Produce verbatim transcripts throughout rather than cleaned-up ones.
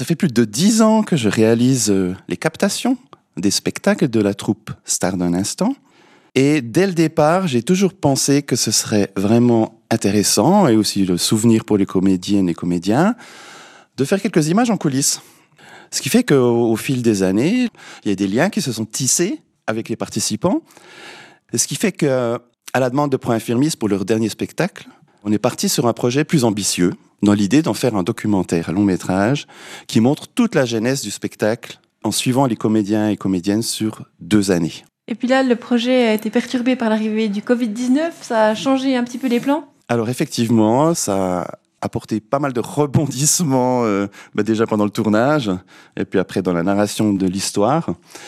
Ça fait plus de dix ans que je réalise euh, les captations des spectacles de la troupe Stars d'un instant. Et dès le départ, j'ai toujours pensé que ce serait vraiment intéressant, et aussi le souvenir pour les comédiennes et comédiens, de faire quelques images en coulisses. Ce qui fait qu'au au fil des années, il y a des liens qui se sont tissés avec les participants. Et ce qui fait qu'à la demande de Pro Infirmis pour leur dernier spectacle, on est parti sur un projet plus ambitieux, dans l'idée d'en faire un documentaire à long métrage qui montre toute la genèse du spectacle en suivant les comédiens et comédiennes sur deux années. Et puis là, le projet a été perturbé par l'arrivée du covid dix-neuf. Ça a changé un petit peu les plans ? Alors effectivement, ça a apporté pas mal de rebondissements euh, bah déjà pendant le tournage et puis après dans la narration de l'histoire.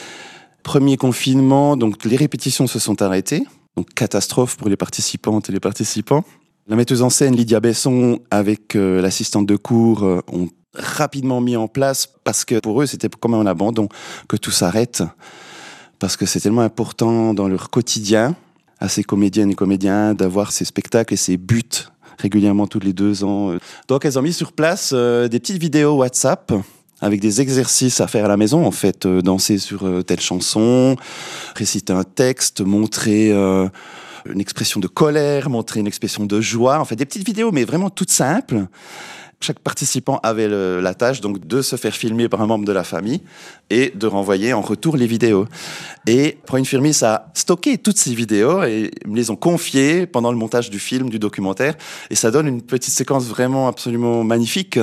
Premier confinement, donc les répétitions se sont arrêtées. Donc catastrophe pour les participantes et les participants. La metteuse en scène Lydia Besson avec euh, l'assistante de cours euh, ont rapidement mis en place, parce que pour eux c'était comme un abandon, que tout s'arrête, parce que c'est tellement important dans leur quotidien à ces comédiennes et comédiens d'avoir ces spectacles et ces buts régulièrement tous les deux ans. Donc elles ont mis sur place euh, des petites vidéos WhatsApp avec des exercices à faire à la maison, en fait, euh, danser sur euh, telle chanson, réciter un texte, montrer euh, une expression de colère, montrer une expression de joie, en fait des petites vidéos, mais vraiment toutes simples. Chaque participant avait le, la tâche donc de se faire filmer par un membre de la famille et de renvoyer en retour les vidéos. Et Pro Infirmis a stocké toutes ces vidéos et me les ont confiées pendant le montage du film, du documentaire. Et ça donne une petite séquence vraiment absolument magnifique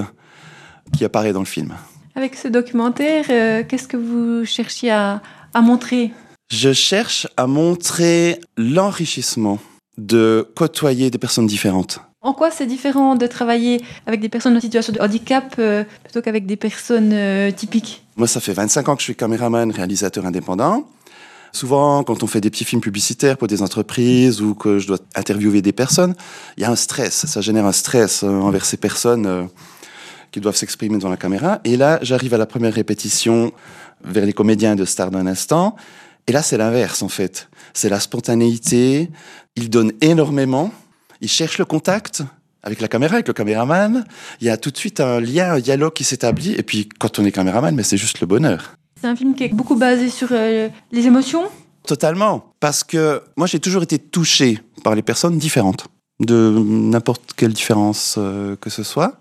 qui apparaît dans le film. Avec ce documentaire, euh, qu'est-ce que vous cherchiez à, à montrer ? Je cherche à montrer l'enrichissement de côtoyer des personnes différentes. En quoi c'est différent de travailler avec des personnes en situation de handicap euh, plutôt qu'avec des personnes euh, typiques ? Moi, ça fait vingt-cinq ans que je suis caméraman, réalisateur indépendant. Souvent, quand on fait des petits films publicitaires pour des entreprises ou que je dois interviewer des personnes, il y a un stress. Ça génère un stress euh, envers ces personnes euh, qui doivent s'exprimer dans la caméra. Et là, j'arrive à la première répétition vers les comédiens de Stars d'un instant. Et là, c'est l'inverse, en fait. C'est la spontanéité. Ils donnent énormément. Ils cherchent le contact avec la caméra, avec le caméraman. Il y a tout de suite un lien, un dialogue qui s'établit. Et puis, quand on est caméraman, mais c'est juste le bonheur. C'est un film qui est beaucoup basé sur euh, les émotions ? Totalement. Parce que moi, j'ai toujours été touché par les personnes différentes, de n'importe quelle différence euh, que ce soit.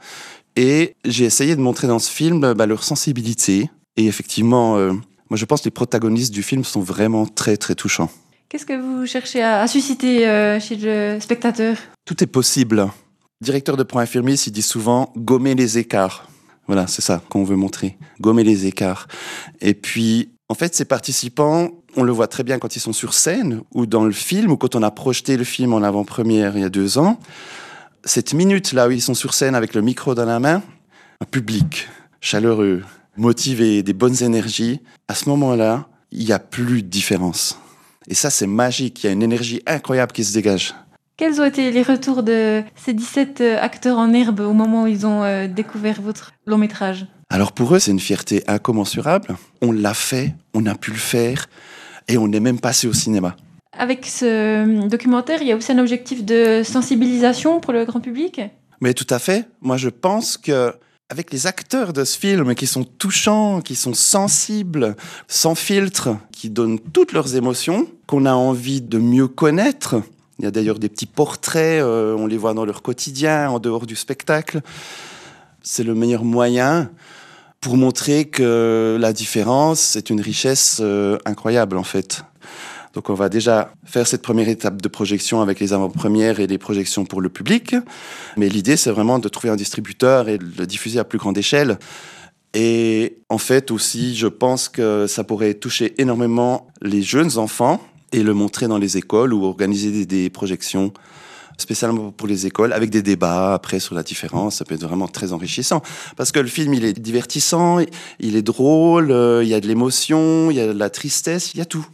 Et j'ai essayé de montrer dans ce film bah, leur sensibilité. Et effectivement, euh, moi, je pense que les protagonistes du film sont vraiment très, très touchants. Qu'est-ce que vous cherchez à, à susciter euh, chez le spectateur ? Tout est possible. Le directeur de Pro Infirmis, il dit souvent « gommer les écarts ». Voilà, c'est ça qu'on veut montrer, gommer les écarts. Et puis, en fait, ces participants, on le voit très bien quand ils sont sur scène ou dans le film, ou quand on a projeté le film en avant-première il y a deux ans. Cette minute-là où ils sont sur scène avec le micro dans la main, un public chaleureux, motivé, des bonnes énergies, à ce moment-là, il n'y a plus de différence. Et ça, c'est magique, il y a une énergie incroyable qui se dégage. Quels ont été les retours de ces dix-sept acteurs en herbe au moment où ils ont euh, découvert votre long-métrage ? Alors pour eux, c'est une fierté incommensurable. On l'a fait, on a pu le faire, et on est même passé au cinéma. Avec ce documentaire, il y a aussi un objectif de sensibilisation pour le grand public ? Mais tout à fait. Moi, je pense que avec les acteurs de ce film qui sont touchants, qui sont sensibles, sans filtre, qui donnent toutes leurs émotions, qu'on a envie de mieux connaître. Il y a d'ailleurs des petits portraits, euh, on les voit dans leur quotidien, en dehors du spectacle. C'est le meilleur moyen pour montrer que la différence, c'est une richesse euh, incroyable, en fait. Donc on va déjà faire cette première étape de projection avec les avant-premières et les projections pour le public. Mais l'idée, c'est vraiment de trouver un distributeur et de le diffuser à plus grande échelle. Et en fait aussi, je pense que ça pourrait toucher énormément les jeunes enfants et le montrer dans les écoles ou organiser des, des projections spécialement pour les écoles, avec des débats après sur la différence. Ça peut être vraiment très enrichissant. Parce que le film, il est divertissant, il est drôle, il y a de l'émotion, il y a de la tristesse, il y a tout.